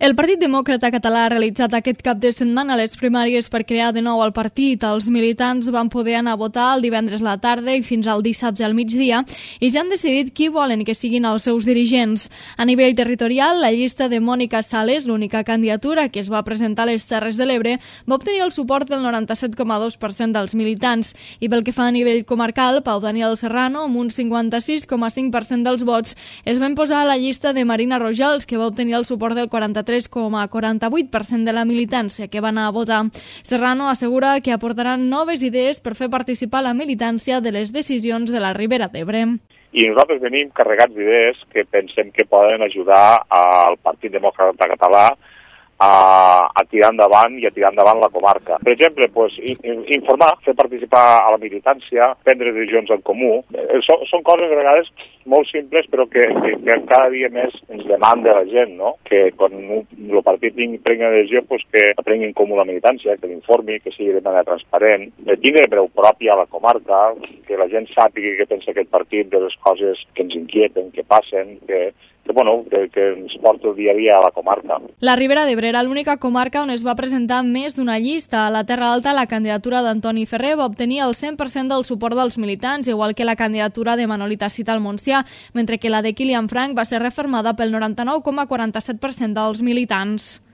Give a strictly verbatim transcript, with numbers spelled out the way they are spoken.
El Partit Demòcrata Català ha realitzat aquest cap de setmana les primàries per crear de nou el partit. Els militants van poder anar a votar el divendres a la tarda i fins al dissabte al migdia i ja han decidit qui volen que siguin els seus dirigents. A nivell territorial, la llista de Mònica Sales, l'única candidatura que es va presentar a les Terres de l'Ebre, va obtenir el suport del noranta-set coma dos per cent dels militants. I pel que fa a nivell comarcal, Pau Daniel Serrano, amb un cinquanta-sis coma cinc per cent dels vots, es va imposar a la llista de Marina Rojals, que va obtenir el suport del quaranta-tres coma quaranta-vuit per cent de la militància que va anar a votar. Serrano assegura que aportaran noves idees per fer participar la militància de les decisions de la Ribera d'Ebre. I nosaltres venim carregats d'idees que pensem que poden ajudar al Partit Demòcrata Català a, a tirar endavant i a tirar endavant la comarca. Per exemple, pues, informar, fer participar a la militància, prendre decisions en comú. Són, són coses a vegades molt simples, però que, que, que cada dia més ens demanda la gent, no? Que quan el partit prengui una decisió, pues, que prengui en comú la militància, que l'informi, que sigui de manera transparent, de tindre preu pròpia a la comarca, que la gent sàpiga què pensa aquest partit de les coses que ens inquieten, que passen, que que, bueno, que, que ens porta el dia a dia a la comarca. La Ribera d'Ebre era l'única comarca on es va presentar més d'una llista. A la Terra Alta, la candidatura d'Antoni Ferrer va obtenir el cent per cent del suport dels militants, igual que la candidatura de Manolita Cita al Montsià, mentre que la de Kilian Frank va ser refermada pel noranta-nou coma quaranta-set per cent dels militants.